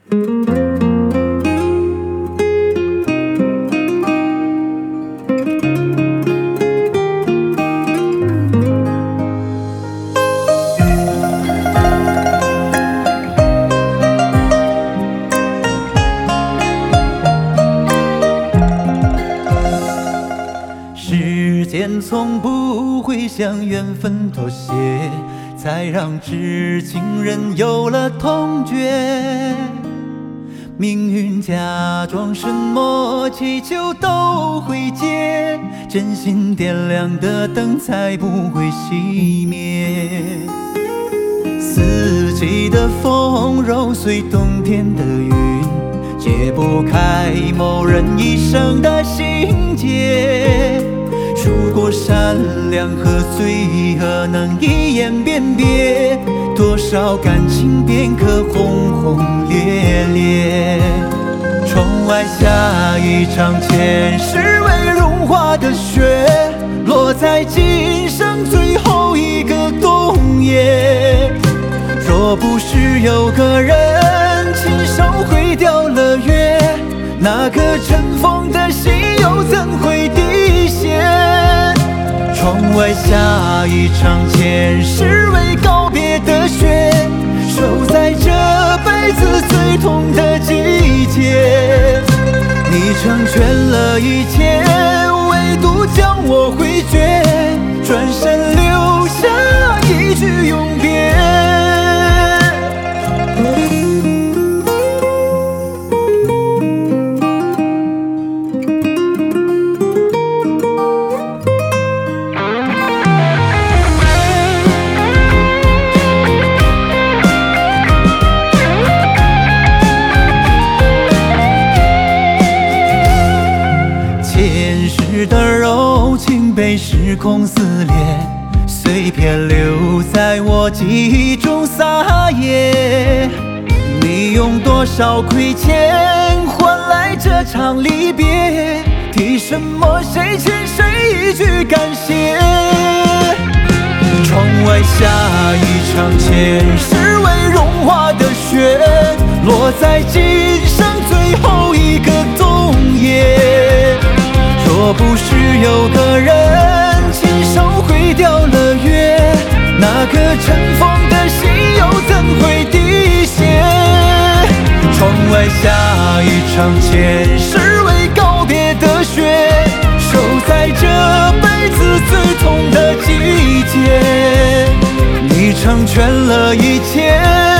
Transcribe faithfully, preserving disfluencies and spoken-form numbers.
时间从不会向缘分妥协，才让知情人有了痛觉。命运假装什么祈求都会结，真心点亮的灯才不会熄灭。四季的风揉碎冬天的云，解不开某人一生的心结。如果善良和罪恶能一言辨别，多少感情便可轰轰烈烈。窗外下一场前世未融化的雪，落在今生最后一个冬夜。若不是有个人亲手毁掉了约，那颗尘封的心又怎会滴血？窗外下一场前世未告别的雪，守在这辈子最痛的季节。你成全了一切，唯独将我回绝，转身留下一句永别。前世的柔情被时空撕裂，碎片留在我记忆中撒野。你用多少亏欠换来这场离别？替什么谁欠谁一句感谢？窗外下一场前世未融化的雪，落在今生最后一个冬夜。若不是有个人亲手毁掉了约，那颗尘封的心又怎会滴血？窗外下一场前世未告别的雪，守在这辈子最痛的季节。你成全了一切，